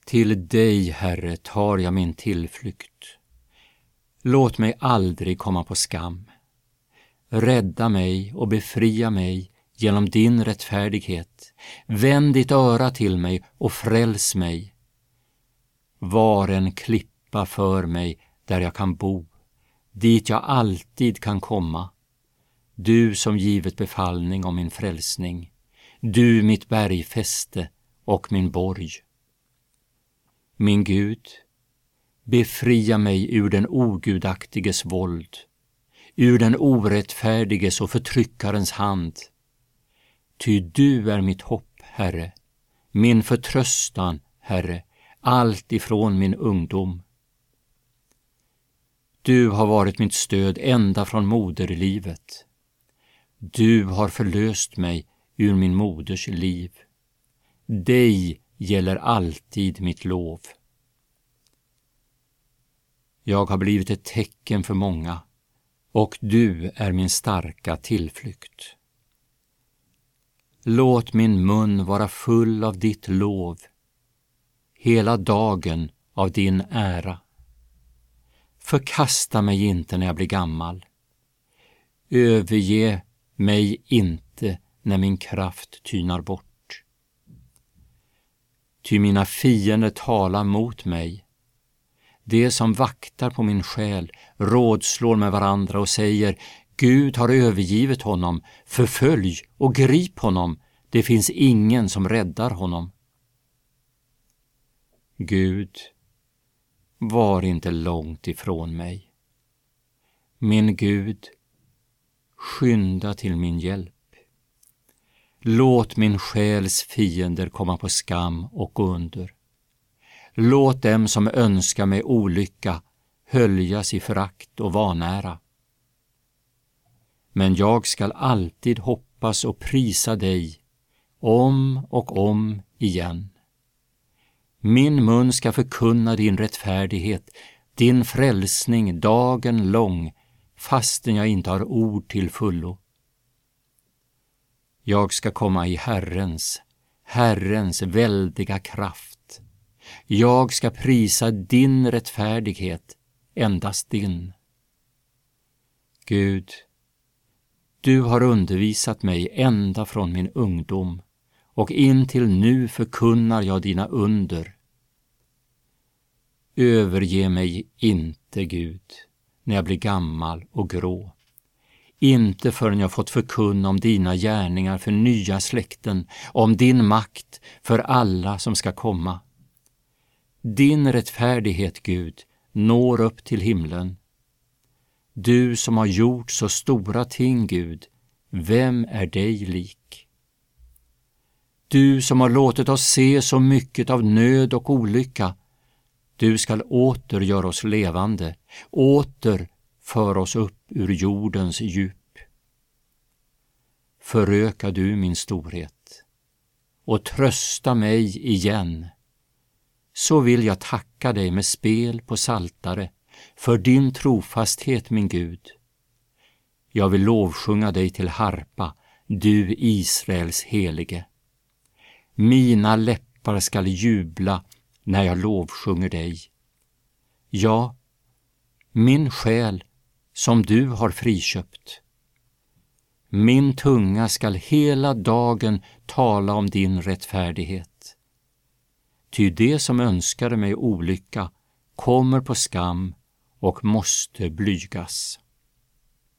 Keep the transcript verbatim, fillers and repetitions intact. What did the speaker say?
Till dig, Herre, tar jag min tillflykt. Låt mig aldrig komma på skam. Rädda mig och befria mig genom din rättfärdighet. Vänd ditt öra till mig och fräls mig. Var en klippa för mig där jag kan bo, dit jag alltid kan komma. Du som givet befallning om min frälsning, du mitt bergfäste och min borg. Min Gud, befria mig ur den ogudaktiges våld, ur den orättfärdiges och förtryckarens hand. Ty du är mitt hopp, Herre, min förtröstan, Herre, allt ifrån min ungdom. Du har varit mitt stöd ända från moderlivet. Du har förlöst mig ur min moders liv. Dig gäller alltid mitt lov. Jag har blivit ett tecken för många, och du är min starka tillflykt. Låt min mun vara full av ditt lov, hela dagen av din ära. Förkasta mig inte när jag blir gammal. Överge mig inte när min kraft tynar bort. Ty mina fiender talar mot mig. De som vaktar på min själ rådslår med varandra och säger: Gud har övergivit honom, förfölj och grip honom, det finns ingen som räddar honom. Gud, var inte långt ifrån mig. Min Gud, skynda till min hjälp. Låt min själs fiender komma på skam och gå under. Låt dem som önskar mig olycka höljas i förakt och vanära. Men jag skall alltid hoppas och prisa dig, om och om igen. Min mun ska förkunna din rättfärdighet, din frälsning dagen lång, fastän jag inte har ord till fullo. Jag ska komma i Herrens, Herrens väldiga kraft. Jag ska prisa din rättfärdighet, endast din. Gud, du har undervisat mig ända från min ungdom, och in till nu förkunnar jag dina under. Överge mig inte, Gud, när jag blir gammal och grå. Inte förrän jag fått förkunna om dina gärningar för nya släkten, om din makt för alla som ska komma. Din rättfärdighet, Gud, når upp till himlen. Du som har gjort så stora ting, Gud, vem är dig lik? Du som har låtit oss se så mycket av nöd och olycka, du skall åter göra oss levande, åter för oss upp ur jordens djup. Föröka du min storhet och trösta mig igen, så vill jag tacka dig med spel på saltare för din trofasthet, min Gud. Jag vill lovsjunga dig till harpa, du Israels helige. Mina läppar skall jubla när jag lovsjunger dig. Ja, min själ som du har friköpt. Min tunga skall hela dagen tala om din rättfärdighet. Ty det som önskade mig olycka kommer på skam och måste blygas.